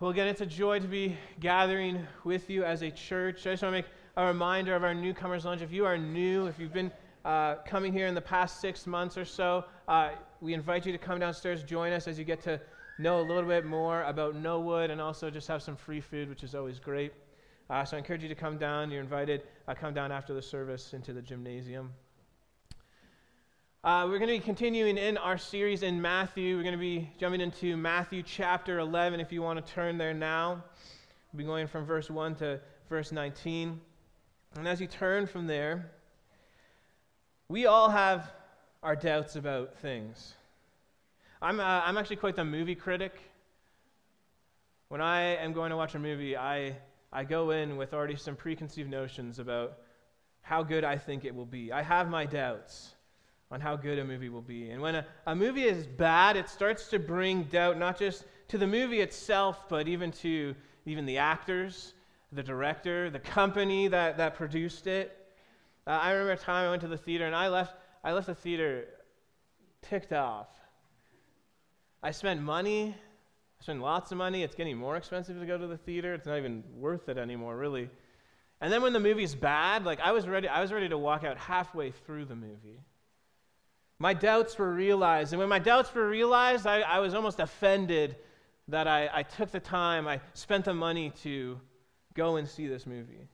Well, again, it's a joy to be gathering with you as a church. I just want to make a reminder of our newcomers lunch. If you are new, if you've been coming here in the past 6 months or so, we invite you to come downstairs, join us as you get to know a little bit more about Knowood, and also just have some free food, which is always great. So I encourage you to come down. You're invited. Come down after the service into the gymnasium. We're going to be continuing in our series in Matthew. We're going to be jumping into Matthew chapter 11, if you want to turn there now. We'll be going from verse 1 to verse 19. And as you turn from there, we all have our doubts about things. I'm actually quite the movie critic. When I am going to watch a movie, I go in with already some preconceived notions about how good I think it will be. I have my doubts on how good a movie will be. And when a movie is bad, it starts to bring doubt not just to the movie itself, but even to the actors, the director, the company that produced it. I remember a time I went to the theater, and I left the theater ticked off. I spent money. I spent lots of money. It's getting more expensive to go to the theater. It's not even worth it anymore, really. And then when the movie's bad, I was ready to walk out halfway through the movie. My doubts were realized. And when my doubts were realized, I was almost offended that I took the time, I spent the money to go and see this movie.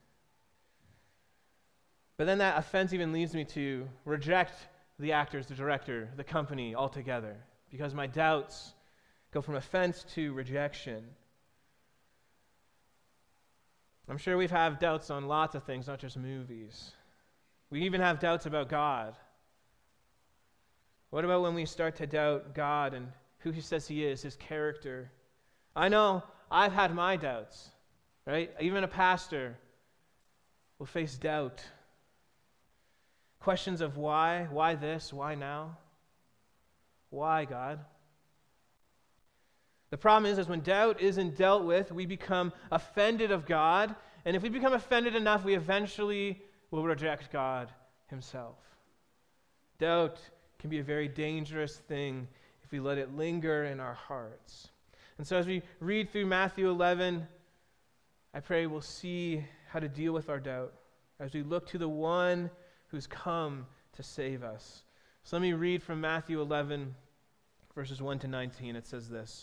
But then that offense even leads me to reject the actors, the director, the company altogether, because my doubts go from offense to rejection. I'm sure we've had doubts on lots of things, not just movies. We even have doubts about God. What about when we start to doubt God and who He says He is, His character? I know I've had my doubts, right? Even a pastor will face doubt. Questions of why? Why this? Why now? Why, God? The problem is when doubt isn't dealt with, we become offended of God. And if we become offended enough, we eventually will reject God Himself. Doubt can be a very dangerous thing if we let it linger in our hearts. And so as we read through Matthew 11, I pray we'll see how to deal with our doubt as we look to the one who's come to save us. So let me read from Matthew 11, verses 1 to 19. It says this.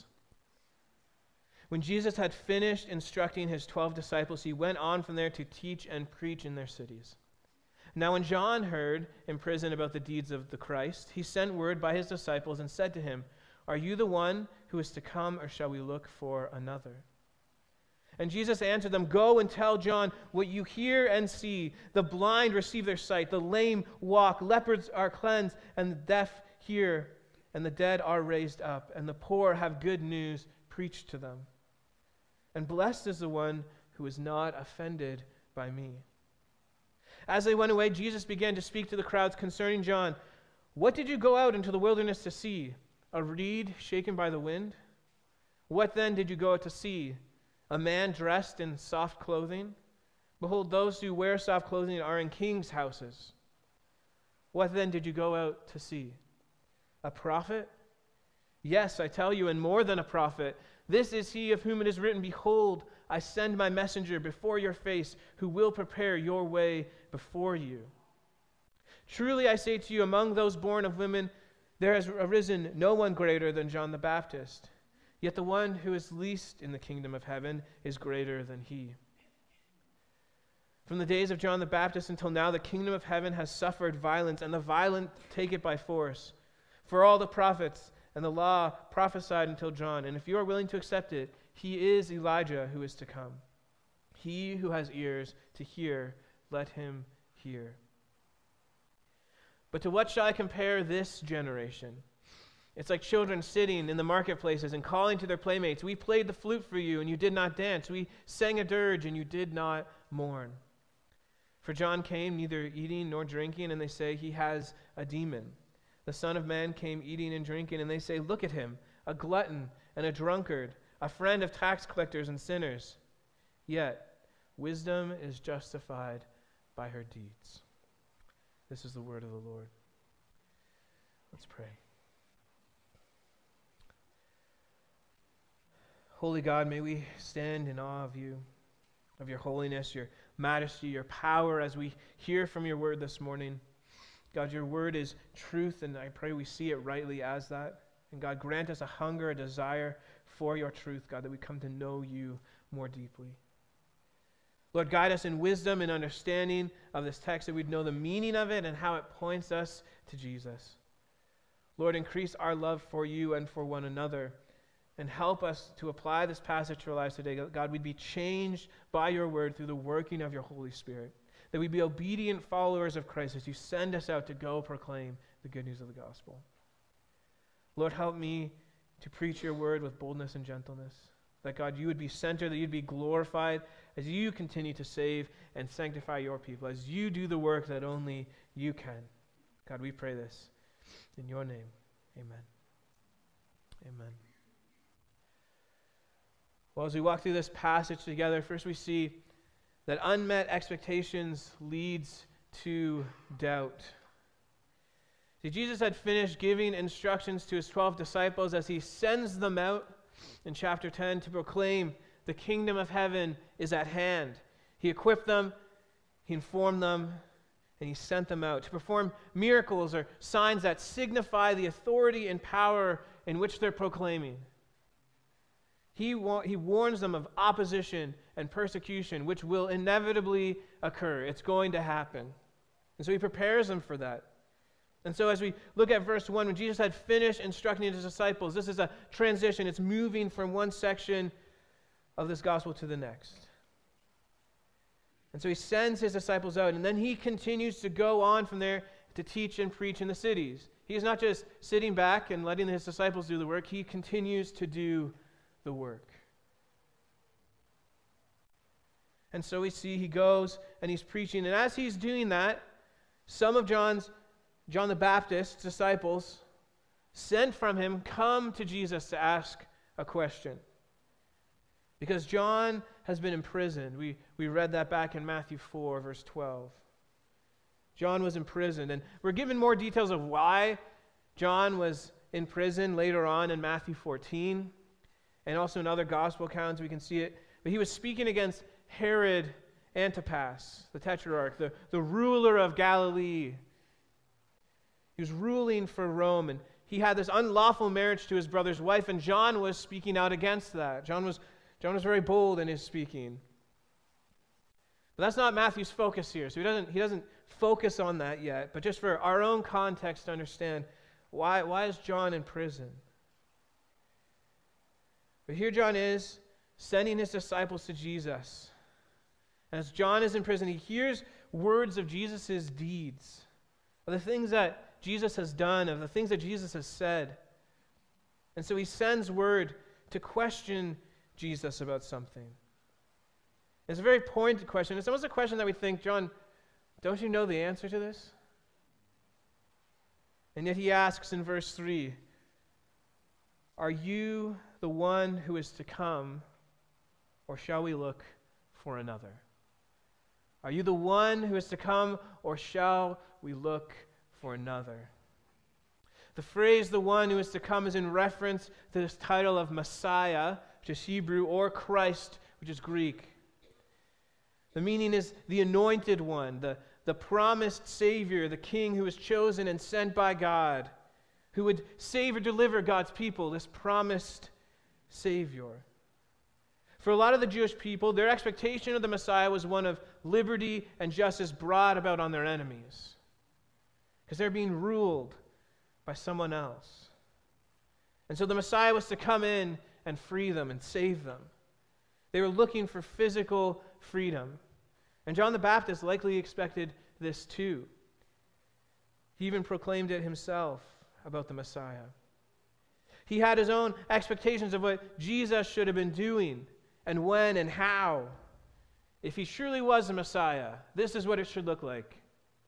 When Jesus had finished instructing His 12 disciples, He went on from there to teach and preach in their cities. Now when John heard in prison about the deeds of the Christ, he sent word by his disciples and said to him, "Are you the one who is to come, or shall we look for another?" And Jesus answered them, "Go and tell John what you hear and see. The blind receive their sight, the lame walk, lepers are cleansed, and the deaf hear, and the dead are raised up, and the poor have good news preached to them. And blessed is the one who is not offended by me." As they went away, Jesus began to speak to the crowds concerning John. "What did you go out into the wilderness to see? A reed shaken by the wind? What then did you go out to see? A man dressed in soft clothing? Behold, those who wear soft clothing are in kings' houses. What then did you go out to see? A prophet? Yes, I tell you, and more than a prophet. This is he of whom it is written, 'Behold, I send my messenger before your face, who will prepare your way before you.' Truly I say to you, among those born of women, there has arisen no one greater than John the Baptist. Yet the one who is least in the kingdom of heaven is greater than he. From the days of John the Baptist until now, the kingdom of heaven has suffered violence, and the violent take it by force. For all the prophets and the law prophesied until John, and if you are willing to accept it, he is Elijah who is to come. He who has ears to hear, let him hear. But to what shall I compare this generation? It's like children sitting in the marketplaces and calling to their playmates, 'We played the flute for you, and you did not dance. We sang a dirge, and you did not mourn.' For John came neither eating nor drinking, and they say, 'He has a demon.' The Son of Man came eating and drinking, and they say, 'Look at him, a glutton and a drunkard, a friend of tax collectors and sinners.' Yet wisdom is justified by her deeds." This is the word of the Lord. Let's pray. Holy God, may we stand in awe of you, of your holiness, your majesty, your power as we hear from your word this morning. God, your word is truth, and I pray we see it rightly as that. And God, grant us a hunger, a desire for your truth, God, that we come to know you more deeply. Lord, guide us in wisdom and understanding of this text, that we'd know the meaning of it and how it points us to Jesus. Lord, increase our love for you and for one another, and help us to apply this passage to our lives today. God, we'd be changed by your word through the working of your Holy Spirit, that we'd be obedient followers of Christ as you send us out to go proclaim the good news of the gospel. Lord, help me to preach your word with boldness and gentleness, that God, you would be centered, that you'd be glorified as you continue to save and sanctify your people, as you do the work that only you can. God, we pray this in your name. Amen. Amen. Well, as we walk through this passage together, first we see that unmet expectations leads to doubt. See, Jesus had finished giving instructions to his 12 disciples as he sends them out in chapter 10 to proclaim the kingdom of heaven is at hand. He equipped them, he informed them, and he sent them out to perform miracles or signs that signify the authority and power in which they're proclaiming. He warns them of opposition and persecution, which will inevitably occur. It's going to happen. And so he prepares them for that. And so as we look at verse 1, when Jesus had finished instructing his disciples, this is a transition. It's moving from one section of this gospel to the next. And so he sends his disciples out, and then he continues to go on from there to teach and preach in the cities. He's not just sitting back and letting his disciples do the work. He continues to do the work. And so we see he goes and he's preaching. And as he's doing that, some of John the Baptist's disciples sent from him come to Jesus to ask a question. Because John has been imprisoned. We read that back in Matthew 4, verse 12. John was imprisoned. And we're given more details of why John was in prison later on in Matthew 14. And also in other gospel accounts we can see it. But he was speaking against Herod Antipas, the tetrarch, the ruler of Galilee. He was ruling for Rome, and he had this unlawful marriage to his brother's wife, and John was speaking out against that. John was very bold in his speaking. But that's not Matthew's focus here, so he doesn't focus on that yet. But just for our own context to understand, why is John in prison? But here John is sending his disciples to Jesus. And as John is in prison, he hears words of Jesus' deeds, of the things that Jesus has done, of the things that Jesus has said. And so he sends word to question Jesus about something. It's a very pointed question. It's almost a question that we think, John, don't you know the answer to this? And yet he asks in verse 3, are you the one who is to come, or shall we look for another? Are you the one who is to come, or shall we look for another? The phrase, the one who is to come, is in reference to this title of Messiah, which is Hebrew, or Christ, which is Greek. The meaning is the anointed one, the promised Savior, the King who was chosen and sent by God, who would save or deliver God's people, this promised Savior. For a lot of the Jewish people, their expectation of the Messiah was one of liberty and justice brought about on their enemies, because they're being ruled by someone else. And so the Messiah was to come in and free them and save them. They were looking for physical freedom. And John the Baptist likely expected this too. He even proclaimed it himself about the Messiah. He had his own expectations of what Jesus should have been doing and when and how. If he surely was the Messiah, this is what it should look like.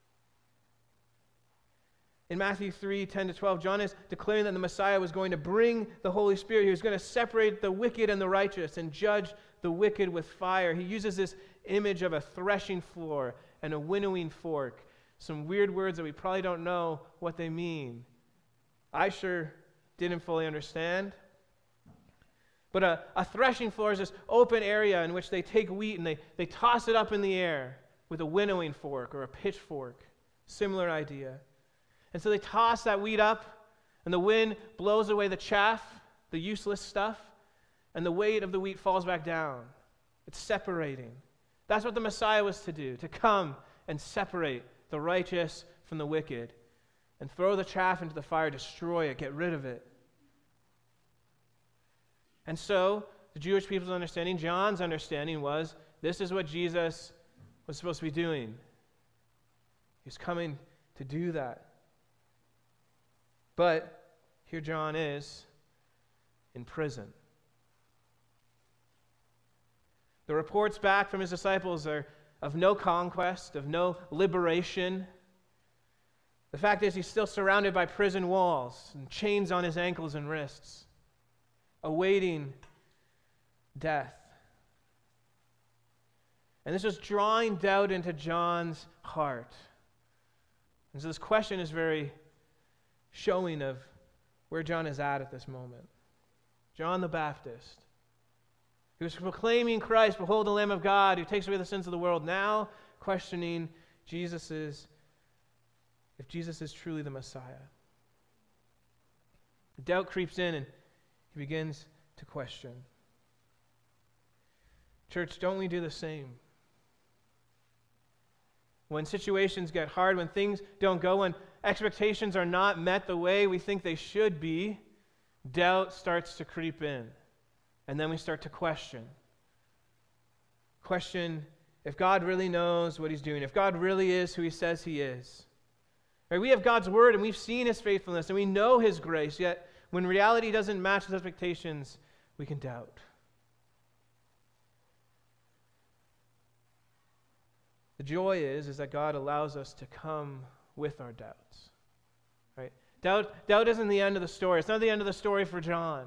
In Matthew 3:10-12, John is declaring that the Messiah was going to bring the Holy Spirit. He was going to separate the wicked and the righteous and judge the wicked with fire. He uses this image of a threshing floor and a winnowing fork. Some weird words that we probably don't know what they mean. I sure didn't fully understand. But a threshing floor is this open area in which they take wheat and they toss it up in the air with a winnowing fork or a pitchfork. Similar idea. And so they toss that wheat up, and the wind blows away the chaff, the useless stuff, and the weight of the wheat falls back down. It's separating. That's what the Messiah was to do, to come and separate the righteous from the wicked and throw the chaff into the fire, destroy it, get rid of it. And so the Jewish people's understanding, John's understanding was, this is what Jesus was supposed to be doing. He's coming to do that. But here John is in prison. The reports back from his disciples are of no conquest, of no liberation. The fact is, he's still surrounded by prison walls and chains on his ankles and wrists, awaiting death. And this was drawing doubt into John's heart. And so this question is very showing of where John is at this moment. John the Baptist, he was proclaiming Christ, behold the Lamb of God who takes away the sins of the world, now questioning if Jesus is truly the Messiah. Doubt creeps in and he begins to question. Church, don't we do the same? When situations get hard, when things don't go, when expectations are not met the way we think they should be, doubt starts to creep in. And then we start to question. Question if God really knows what he's doing, if God really is who he says he is. Right? We have God's word and we've seen his faithfulness and we know his grace, yet when reality doesn't match his expectations, we can doubt. The joy is that God allows us to come with our doubts. Right? Doubt isn't the end of the story. It's not the end of the story for John.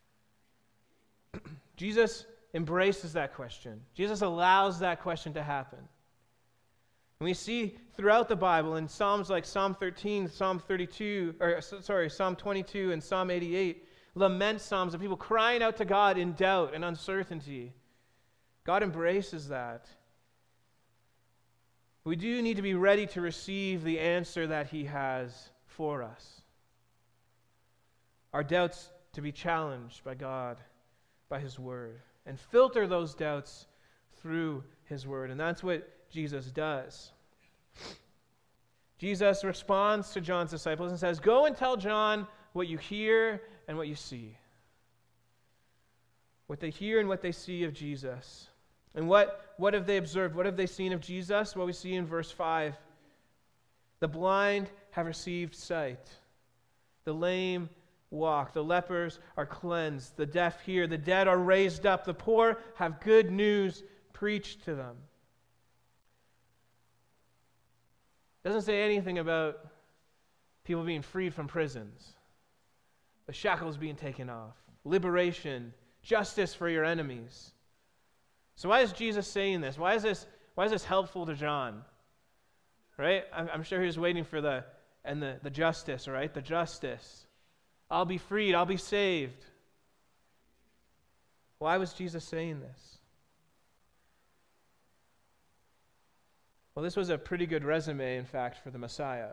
Jesus embraces that question. Jesus allows that question to happen. And we see throughout the Bible in Psalms like Psalm 13, Psalm 22, Psalm 22 and Psalm 88, lament psalms of people crying out to God in doubt and uncertainty. God embraces that. We do need to be ready to receive the answer that he has for us. Our doubts to be challenged by God, by his word, and filter those doubts through his word. And that's what Jesus does. Jesus responds to John's disciples and says, go and tell John what you hear and what you see. What they hear and what they see of Jesus. And what have they observed? What have they seen of Jesus? Well, we see in verse 5. The blind have received sight. The lame walk. The lepers are cleansed. The deaf hear. The dead are raised up. The poor have good news preached to them. It doesn't say anything about people being freed from prisons. The shackles being taken off. Liberation. Justice for your enemies. So why is Jesus saying this? Why is this helpful to John? Right? I'm sure he was waiting for the justice, right? The justice. I'll be freed. I'll be saved. Why was Jesus saying this? Well, this was a pretty good resume, in fact, for the Messiah.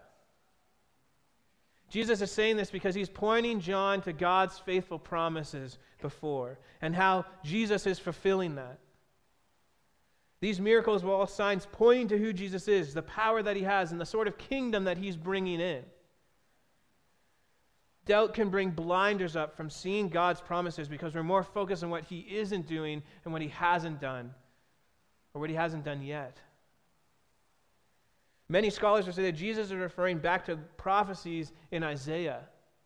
Jesus is saying this because he's pointing John to God's faithful promises before and how Jesus is fulfilling that. These miracles were all signs pointing to who Jesus is, the power that he has, and the sort of kingdom that he's bringing in. Doubt can bring blinders up from seeing God's promises because we're more focused on what he isn't doing and what he hasn't done, or what he hasn't done yet. Many scholars will say that Jesus is referring back to prophecies in Isaiah.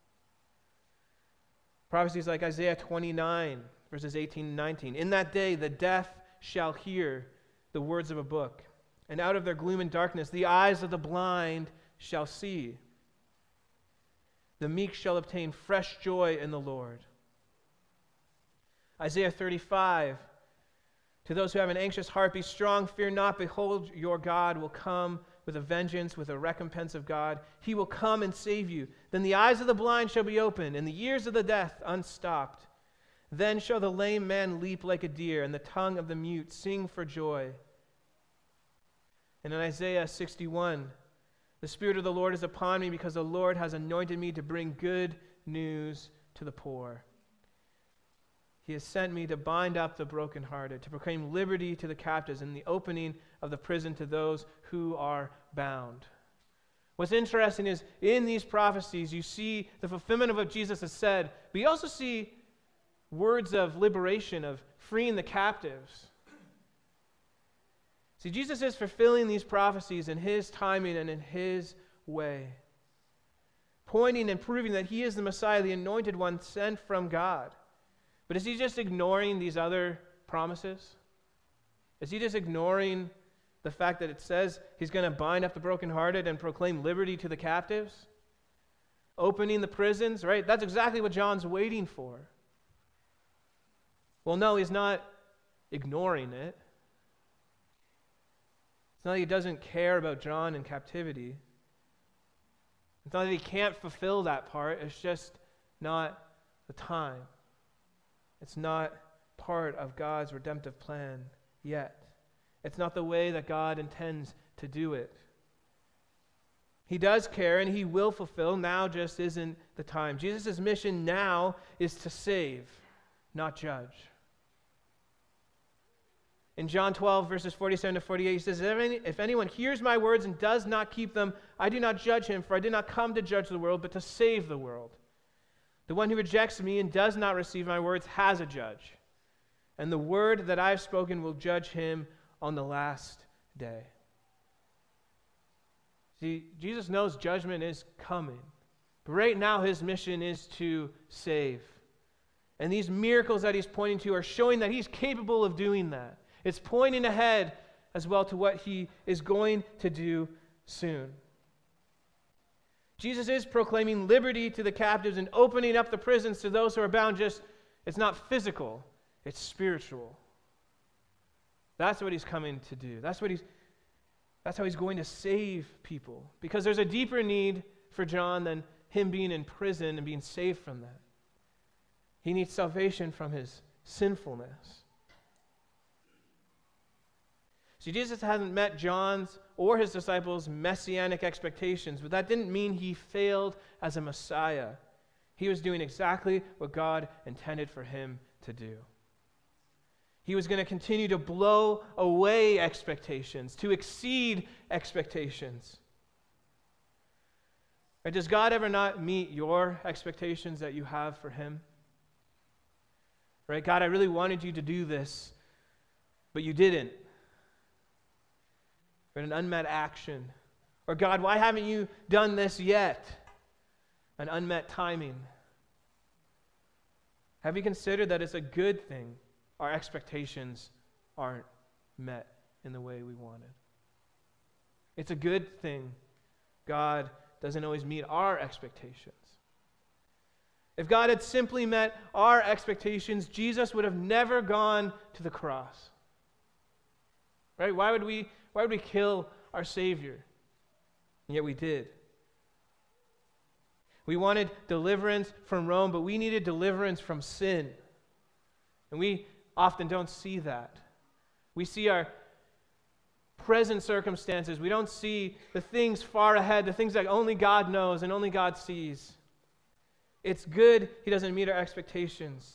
Prophecies like Isaiah 29, verses 18 and 19. In that day, the deaf shall hear the words of a book, and out of their gloom and darkness the eyes of the blind shall see. The meek shall obtain fresh joy in the Lord. Isaiah 35, to those who have an anxious heart, be strong, fear not, behold, your God will come with a vengeance, with a recompense of God. He will come and save you. Then the eyes of the blind shall be opened, and the ears of the deaf unstopped. Then shall the lame man leap like a deer, and the tongue of the mute sing for joy. And in Isaiah 61, the Spirit of the Lord is upon me, because the Lord has anointed me to bring good news to the poor. He has sent me to bind up the brokenhearted, to proclaim liberty to the captives, and the opening of the prison to those who are bound. What's interesting is, in these prophecies, you see the fulfillment of what Jesus has said, but you also see words of liberation, of freeing the captives. See, Jesus is fulfilling these prophecies in His timing and in His way, pointing and proving that He is the Messiah, the anointed one sent from God. But is He just ignoring these other promises? Is He just ignoring the fact that it says He's going to bind up the brokenhearted and proclaim liberty to the captives? Opening the prisons, right? That's exactly what John's waiting for. Well, no, He's not ignoring it. It's not that He doesn't care about John in captivity. It's not that He can't fulfill that part. It's just not the time. It's not part of God's redemptive plan yet. It's not the way that God intends to do it. He does care and He will fulfill. Now just isn't the time. Jesus' mission now is to save, not judge. In John 12, verses 47 to 48, He says, if anyone hears my words and does not keep them, I do not judge him, for I did not come to judge the world, but to save the world. The one who rejects me and does not receive my words has a judge, and the word that I have spoken will judge him on the last day. See, Jesus knows judgment is coming, but right now His mission is to save. And these miracles that He's pointing to are showing that He's capable of doing that. It's pointing ahead as well to what He is going to do soon. Jesus is proclaiming liberty to the captives and opening up the prisons to those who are bound. It's not physical, it's spiritual. That's what He's coming to do. That's how He's going to save people. Because there's a deeper need for John than him being in prison and being saved from that. He needs salvation from his sinfulness. See, Jesus hasn't met John's or his disciples' messianic expectations, but that didn't mean He failed as a Messiah. He was doing exactly what God intended for Him to do. He was going to continue to blow away expectations, to exceed expectations. Right? Does God ever not meet your expectations that you have for Him? Right? God, I really wanted you to do this, but you didn't. Or an unmet action. Or God, why haven't you done this yet? An unmet timing. Have you considered that it's a good thing our expectations aren't met in the way we wanted? It's a good thing God doesn't always meet our expectations. If God had simply met our expectations, Jesus would have never gone to the cross. Right? Why would we kill our Savior? And yet we did. We wanted deliverance from Rome, but we needed deliverance from sin. And we often don't see that. We see our present circumstances. We don't see the things far ahead, the things that only God knows and only God sees. It's good He doesn't meet our expectations,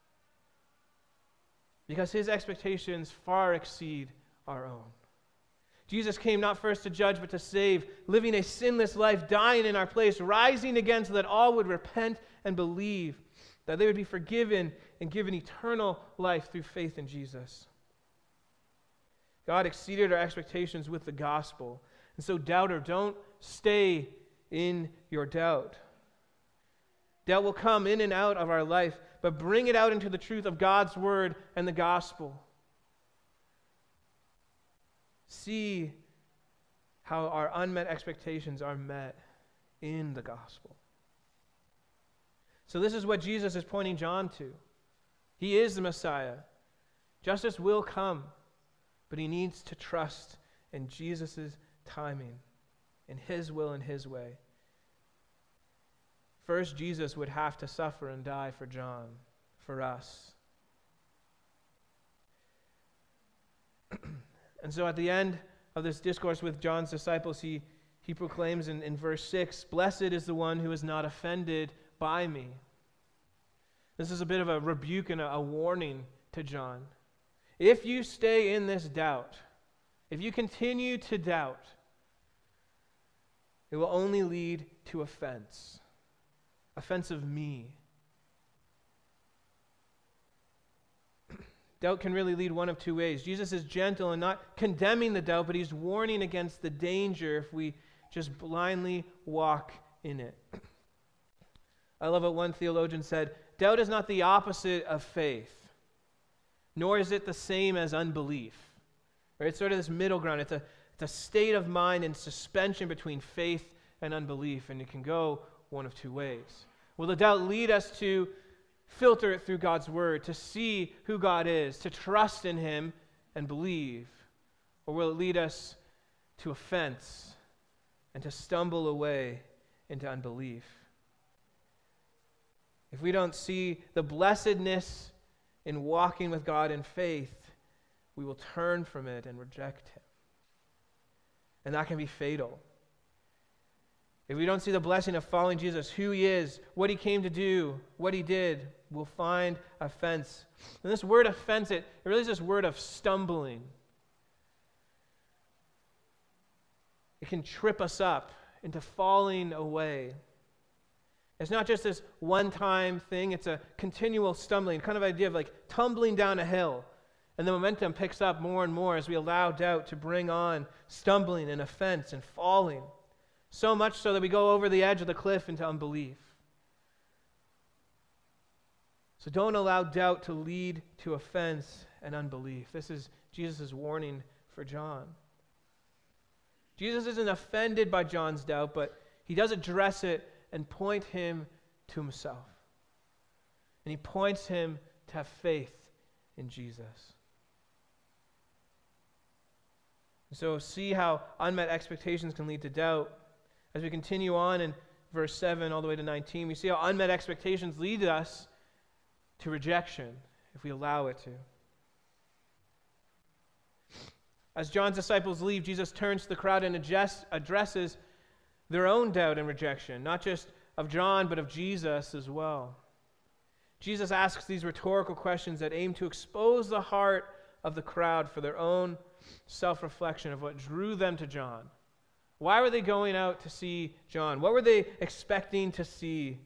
because His expectations far exceed our own. Jesus came not first to judge, but to save, living a sinless life, dying in our place, rising again so that all would repent and believe, that they would be forgiven and given eternal life through faith in Jesus. God exceeded our expectations with the gospel. And so, doubter, don't stay in your doubt. Doubt will come in and out of our life, but bring it out into the truth of God's word and the gospel. See how our unmet expectations are met in the gospel. So this is what Jesus is pointing John to. He is the Messiah. Justice will come, but he needs to trust in Jesus' timing, in His will and His way. First, Jesus would have to suffer and die for John. for us. And so at the end of this discourse with John's disciples, he proclaims in verse 6, "Blessed is the one who is not offended by me." This is a bit of a rebuke and a warning to John. If you stay in this doubt, if you continue to doubt, it will only lead to offense of me. Doubt can really lead one of two ways. Jesus is gentle and not condemning the doubt, but he's warning against the danger if we just blindly walk in it. I love what one theologian said, doubt is not the opposite of faith, nor is it the same as unbelief. Right? It's sort of this middle ground. It's a state of mind in suspension between faith and unbelief, and it can go one of two ways. Will the doubt lead us to filter it through God's word, to see who God is, to trust in him and believe? Or will it lead us to offense and to stumble away into unbelief? If we don't see the blessedness in walking with God in faith, we will turn from it and reject him. And that can be fatal. If we don't see the blessing of following Jesus, who he is, what he came to do, what he did, we'll find offense. And this word offense, it really is this word of stumbling. It can trip us up into falling away. It's not just this one-time thing, it's a continual stumbling, kind of idea of like tumbling down a hill. And the momentum picks up more and more as we allow doubt to bring on stumbling and offense and falling. So much so that we go over the edge of the cliff into unbelief. So don't allow doubt to lead to offense and unbelief. This is Jesus' warning for John. Jesus isn't offended by John's doubt, but he does address it and point him to himself. And he points him to have faith in Jesus. So see how unmet expectations can lead to doubt. As we continue on in verse 7 all the way to 19, we see how unmet expectations lead us to rejection if we allow it to. As John's disciples leave, Jesus turns to the crowd and addresses their own doubt and rejection, not just of John, but of Jesus as well. Jesus asks these rhetorical questions that aim to expose the heart of the crowd for their own self-reflection of what drew them to John. Why were they going out to see John? What were they expecting to see?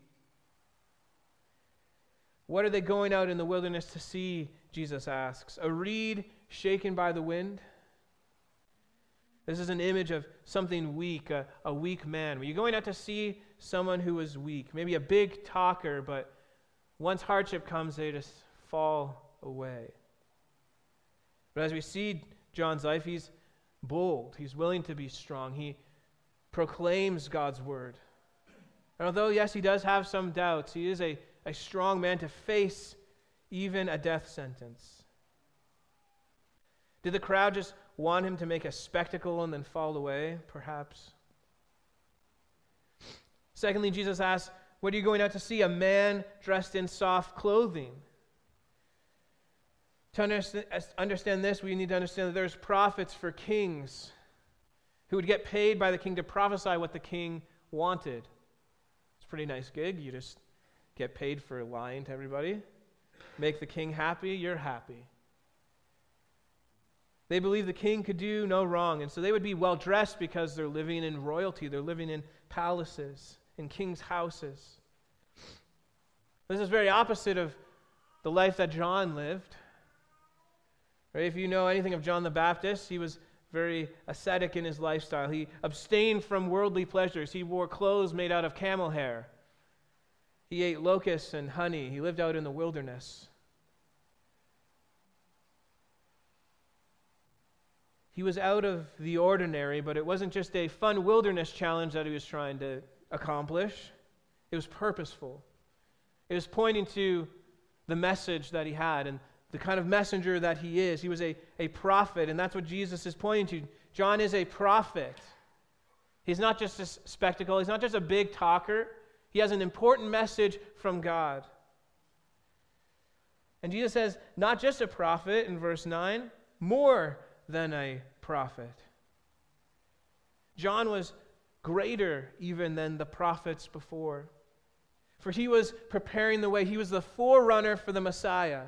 What are they going out in the wilderness to see, Jesus asks. A reed shaken by the wind? This is an image of something weak, a weak man. Were you going out to see someone who was weak? Maybe a big talker, but once hardship comes, they just fall away. But as we see John's life, he's bold. He's willing to be strong. He proclaims God's word. And although, yes, he does have some doubts, he is a strong man to face even a death sentence. Did the crowd just want him to make a spectacle and then fall away? Perhaps. Secondly, Jesus asks, what are you going out to see? A man dressed in soft clothing. To understand this, we need to understand that there's prophets for kings who would get paid by the king to prophesy what the king wanted. It's a pretty nice gig. You just get paid for lying to everybody. Make the king happy, you're happy. They believe the king could do no wrong, and so they would be well dressed because they're living in royalty. They're living in palaces, in king's houses. This is very opposite of the life that John lived. Right? If you know anything of John the Baptist, he was very ascetic in his lifestyle. He abstained from worldly pleasures. He wore clothes made out of camel hair. He ate locusts and honey. He lived out in the wilderness. He was out of the ordinary, but it wasn't just a fun wilderness challenge that he was trying to accomplish. It was purposeful. It was pointing to the message that he had and the kind of messenger that he is. He was a prophet, and that's what Jesus is pointing to. John is a prophet. He's not just a spectacle. He's not just a big talker. He has an important message from God. And Jesus says, not just a prophet in verse 9, more than a prophet. John was greater even than the prophets before. For he was preparing the way. He was the forerunner for the Messiah.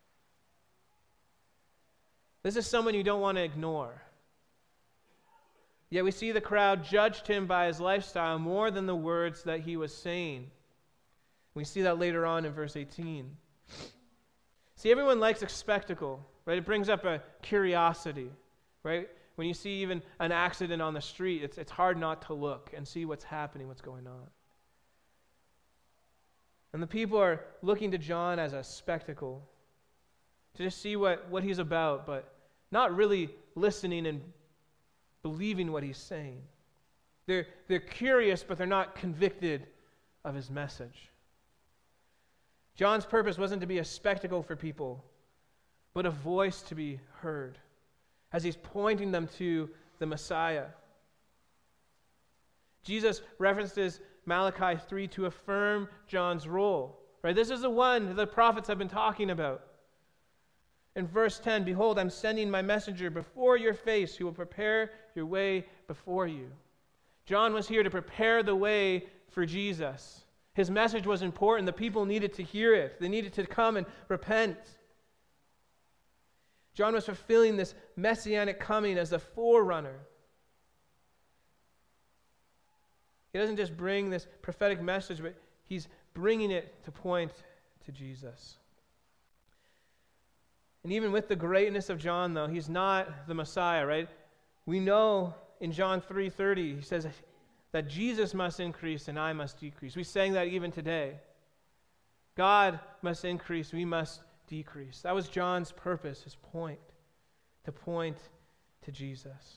This is someone you don't want to ignore. Yet we see the crowd judged him by his lifestyle more than the words that he was saying. We see that later on in verse 18. See, everyone likes a spectacle, right? It brings up a curiosity, right? When you see even an accident on the street, it's hard not to look and see what's happening, what's going on. And the people are looking to John as a spectacle, to just see what he's about, but not really listening and believing what he's saying. They're curious, but they're not convicted of his message. John's purpose wasn't to be a spectacle for people, but a voice to be heard as he's pointing them to the Messiah. Jesus references Malachi 3 to affirm John's role. Right? This is the one the prophets have been talking about. In verse 10, behold, I'm sending my messenger before your face who will prepare your way before you. John was here to prepare the way for Jesus. His message was important. The people needed to hear it. They needed to come and repent. John was fulfilling this messianic coming as the forerunner. He doesn't just bring this prophetic message, but he's bringing it to point to Jesus. And even with the greatness of John, though, he's not the Messiah, right? We know in John 3:30, he says that Jesus must increase and I must decrease. We sang that even today. God must increase, we must decrease. That was John's purpose, his point, to point to Jesus.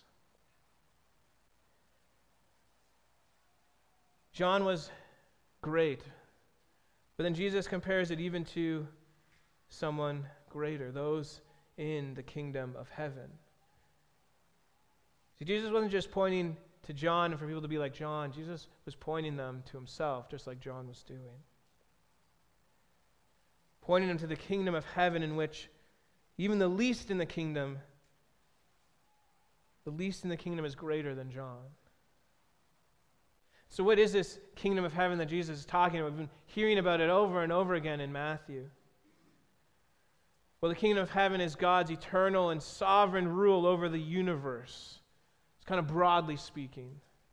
John was great, but then Jesus compares it even to someone greater, those in the kingdom of heaven. See, Jesus wasn't just pointing to John and for people to be like John. Jesus was pointing them to himself, just like John was doing. Pointing them to the kingdom of heaven in which even the least in the kingdom is greater than John. So what is this kingdom of heaven that Jesus is talking about? We've been hearing about it over and over again in Matthew. Well, the kingdom of heaven is God's eternal and sovereign rule over the universe. It's kind of broadly speaking.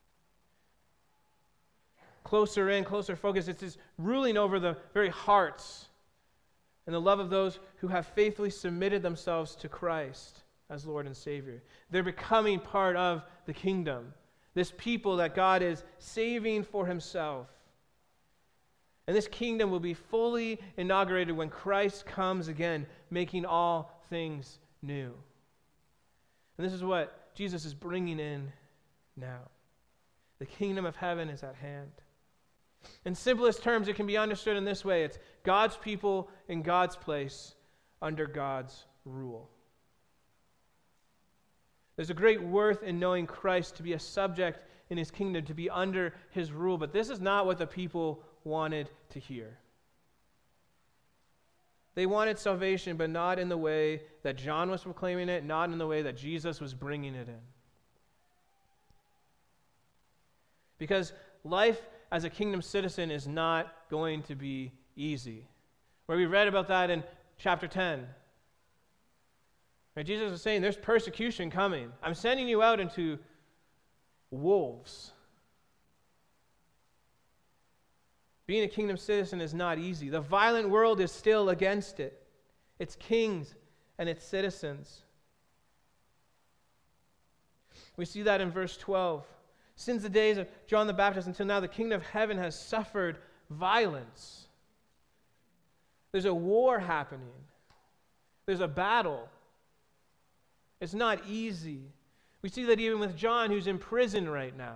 Closer in, closer focus, it's his ruling over the very hearts and the love of those who have faithfully submitted themselves to Christ as Lord and Savior. They're becoming part of the kingdom. This people that God is saving for himself. And this kingdom will be fully inaugurated when Christ comes again, making all things new. And this is what Jesus is bringing in now. The kingdom of heaven is at hand. In simplest terms, it can be understood in this way. It's God's people in God's place under God's rule. There's a great worth in knowing Christ, to be a subject in his kingdom, to be under his rule. But this is not what the people wanted to hear. They wanted salvation, but not in the way that John was proclaiming it, not in the way that Jesus was bringing it in. Because life as a kingdom citizen is not going to be easy. Where we read about that in chapter 10. Right, Jesus is saying there's persecution coming. I'm sending you out into wolves. Being a kingdom citizen is not easy. The violent world is still against it. Its kings and its citizens. We see that in verse 12. Since the days of John the Baptist until now, the kingdom of heaven has suffered violence. There's a war happening. There's a battle. It's not easy. We see that even with John, who's in prison right now.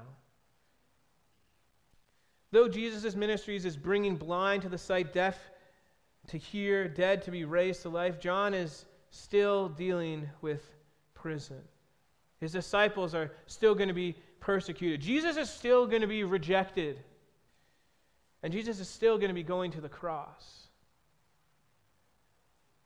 Though Jesus' ministry is bringing blind to the sight, deaf to hear, dead to be raised to life, John is still dealing with prison. His disciples are still going to be persecuted. Jesus is still going to be rejected. And Jesus is still going to be going to the cross.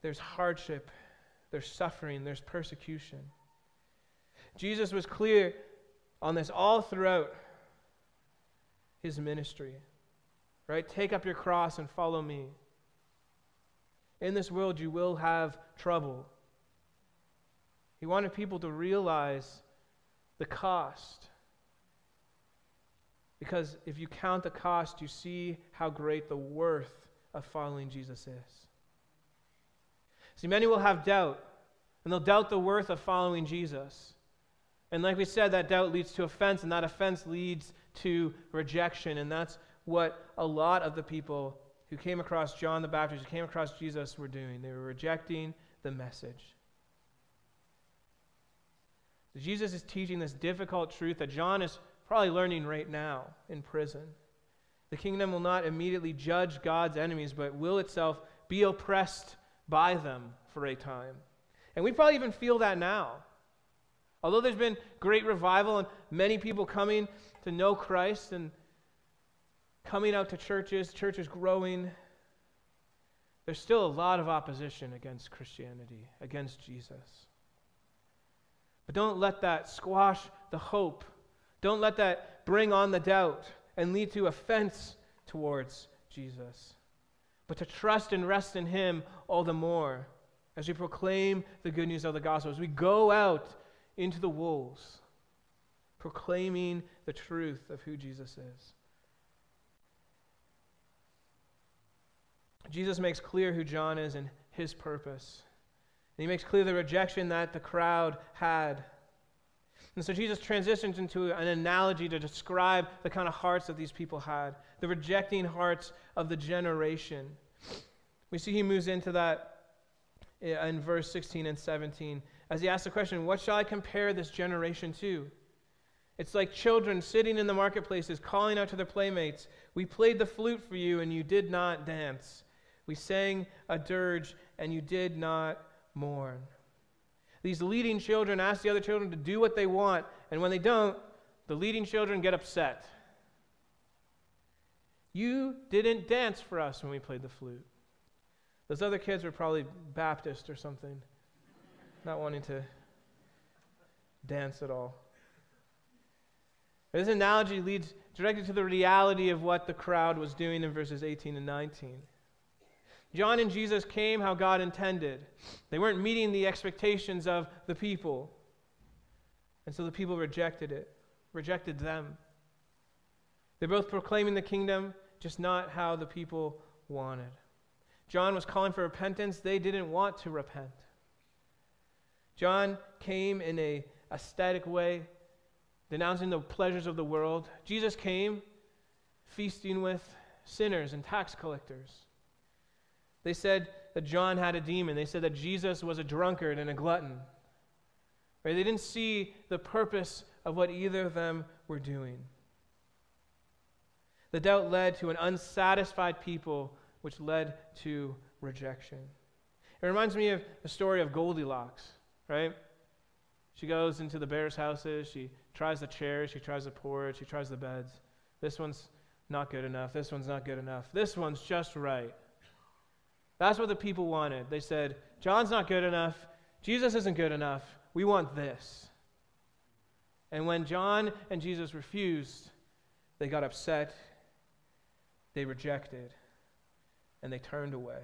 there's hardship, there's suffering, there's persecution. Jesus was clear on this all throughout his ministry. Right? Take up your cross and follow me. In this world you will have trouble. He wanted people to realize the cost. Because if you count the cost, you see how great the worth of following Jesus is. See, many will have doubt, and they'll doubt the worth of following Jesus. And like we said, that doubt leads to offense, and that offense leads to rejection. And that's what a lot of the people who came across John the Baptist, who came across Jesus, were doing. They were rejecting the message. Jesus is teaching this difficult truth that John is probably learning right now in prison. The kingdom will not immediately judge God's enemies, but will itself be oppressed by them for a time. And we probably even feel that now. Although there's been great revival and many people coming to know Christ and coming out to churches growing, there's still a lot of opposition against Christianity, against Jesus. But don't let that squash the hope. Don't let that bring on the doubt and lead to offense towards Jesus. But to trust and rest in Him all the more as we proclaim the good news of the gospel, as we go out into the wolves, proclaiming the truth of who Jesus is. Jesus makes clear who John is and his purpose. And he makes clear the rejection that the crowd had. And so Jesus transitions into an analogy to describe the kind of hearts that these people had, the rejecting hearts of the generation. We see he moves into that in verse 16 and 17 as he asks the question, what shall I compare this generation to? It's like children sitting in the marketplaces calling out to their playmates, we played the flute for you and you did not dance. We sang a dirge and you did not mourn. These leading children ask the other children to do what they want, and when they don't, the leading children get upset. You didn't dance for us when we played the flute. Those other kids were probably Baptist or something, not wanting to dance at all. This analogy leads directly to the reality of what the crowd was doing in verses 18 and 19. John and Jesus came how God intended. They weren't meeting the expectations of the people. And so the people rejected them. They're both proclaiming the kingdom, just not how the people wanted. John was calling for repentance. They didn't want to repent. John came in a aesthetic way, denouncing the pleasures of the world. Jesus came feasting with sinners and tax collectors. They said that John had a demon. They said that Jesus was a drunkard and a glutton. Right? They didn't see the purpose of what either of them were doing. The doubt led to an unsatisfied people, which led to rejection. It reminds me of the story of Goldilocks, right? She goes into the bear's houses, she tries the chairs, she tries the porch, she tries the beds. This one's not good enough, this one's not good enough, this one's just right. That's what the people wanted. They said, John's not good enough, Jesus isn't good enough, we want this. And when John and Jesus refused, they got upset, they rejected, and they turned away.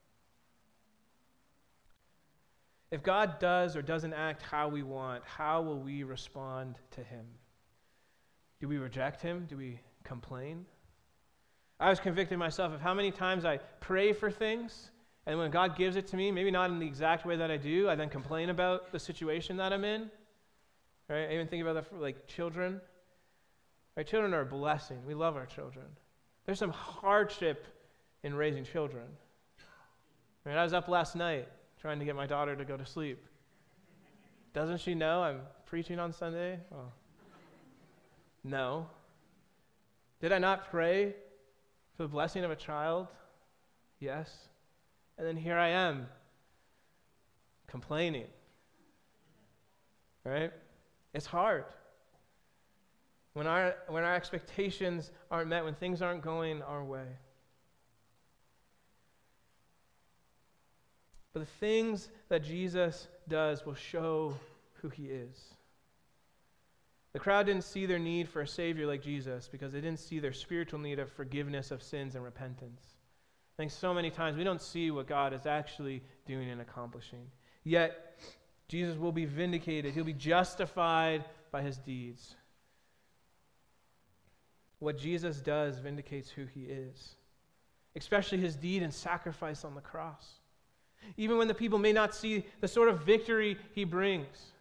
If God does or doesn't act how we want, how will we respond to Him? Do we reject Him? Do we complain? I was convicted myself of how many times I pray for things, and when God gives it to me, maybe not in the exact way that I do, I then complain about the situation that I'm in. Right? I even think about that for like children. Right? Children are a blessing. We love our children. There's some hardship in raising children. Right? I was up last night trying to get my daughter to go to sleep. Doesn't she know I'm preaching on Sunday? Oh. No. Did I not pray for the blessing of a child? Yes. And then here I am, complaining. Right? It's hard. When our expectations aren't met, when things aren't going our way. But the things that Jesus does will show who he is. The crowd didn't see their need for a Savior like Jesus because they didn't see their spiritual need of forgiveness of sins and repentance. I think so many times we don't see what God is actually doing and accomplishing. Yet, Jesus will be vindicated. He'll be justified by his deeds. What Jesus does vindicates who he is, especially his deed and sacrifice on the cross. Even when the people may not see the sort of victory he brings,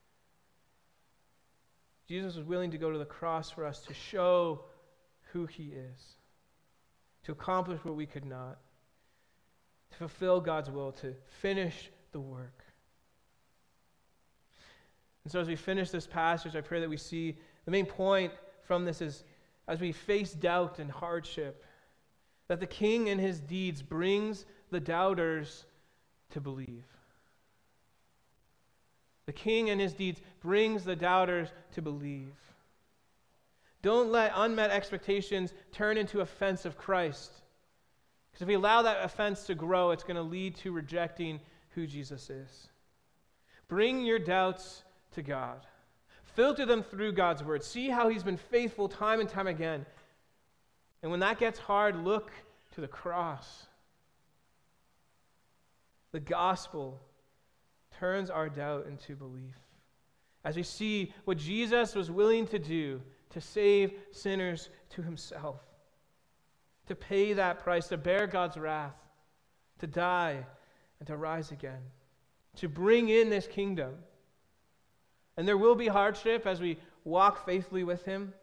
Jesus was willing to go to the cross for us to show who he is, to accomplish what we could not, to fulfill God's will, to finish the work. And so as we finish this passage, I pray that we see the main point from this is as we face doubt and hardship, that the King and his deeds brings the doubters to believe. The King and his deeds brings the doubters to believe. Don't let unmet expectations turn into offense of Christ. Because if we allow that offense to grow, it's going to lead to rejecting who Jesus is. Bring your doubts to God. Filter them through God's word. See how he's been faithful time and time again. And when that gets hard, look to the cross. The gospel turns our doubt into belief. As we see what Jesus was willing to do to save sinners to himself, to pay that price, to bear God's wrath, to die and to rise again, to bring in this kingdom. And there will be hardship as we walk faithfully with him.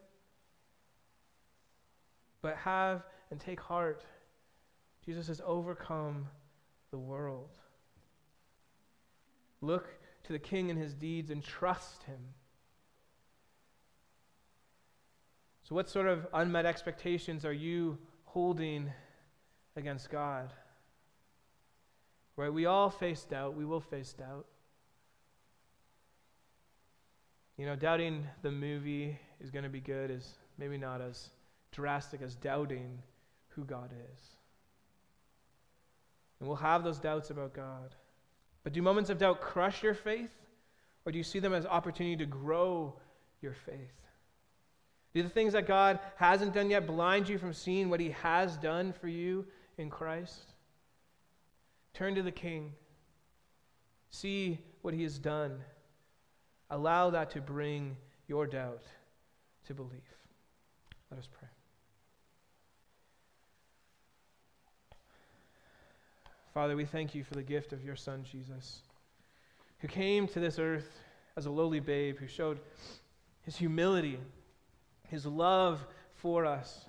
But have and take heart. Jesus has overcome the world. Look to the King and his deeds and trust him. So what sort of unmet expectations are you holding against God? Right? We all face doubt. We will face doubt. You know, doubting the movie is going to be good is maybe not as drastic as doubting who God is. And we'll have those doubts about God. But do moments of doubt crush your faith? Or do you see them as opportunity to grow your faith? Do the things that God hasn't done yet blind you from seeing what he has done for you in Christ? Turn to the King. See what he has done. Allow that to bring your doubt to belief. Let us pray. Father, we thank you for the gift of your Son, Jesus, who came to this earth as a lowly babe, who showed his humility, his love for us.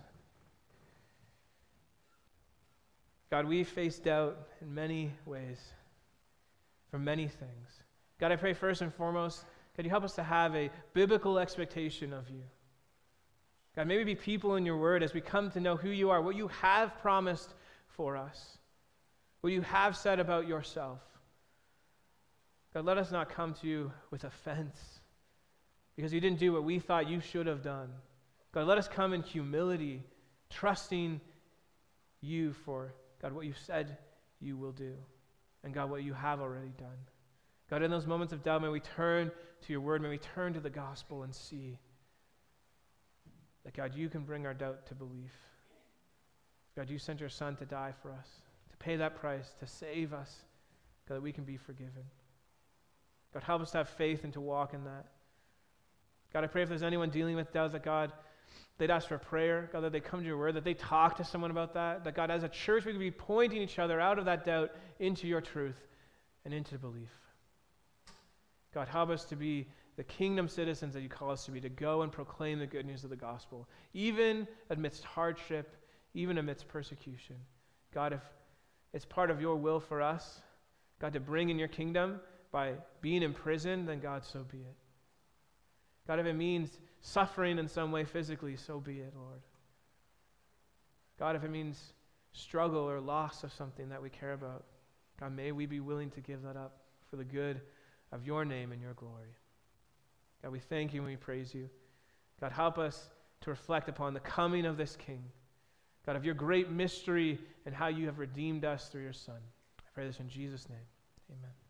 God, we face doubt in many ways, from many things. God, I pray first and foremost, God, you help us to have a biblical expectation of you. God, may we be people in your word as we come to know who you are, what you have promised for us, what you have said about yourself. God, let us not come to you with offense because you didn't do what we thought you should have done. God, let us come in humility, trusting you for, God, what you said you will do, and God, what you have already done. God, in those moments of doubt, may we turn to your word, may we turn to the gospel and see that, God, you can bring our doubt to belief. God, you sent your Son to die for us, to pay that price, to save us, God, that we can be forgiven. God, help us to have faith and to walk in that. God, I pray if there's anyone dealing with doubt, that God, they'd ask for prayer, God, that they come to your word, that they talk to someone about that God, as a church, we could be pointing each other out of that doubt into your truth and into belief. God, help us to be the kingdom citizens that you call us to be, to go and proclaim the good news of the gospel, even amidst hardship, even amidst persecution. God, if it's part of your will for us, God, to bring in your kingdom by being in prison, then God, so be it. God, if it means suffering in some way physically, so be it, Lord. God, if it means struggle or loss of something that we care about, God, may we be willing to give that up for the good of your name and your glory. God, we thank you and we praise you. God, help us to reflect upon the coming of this King. God, of your great mystery and how you have redeemed us through your Son. I pray this in Jesus' name. Amen.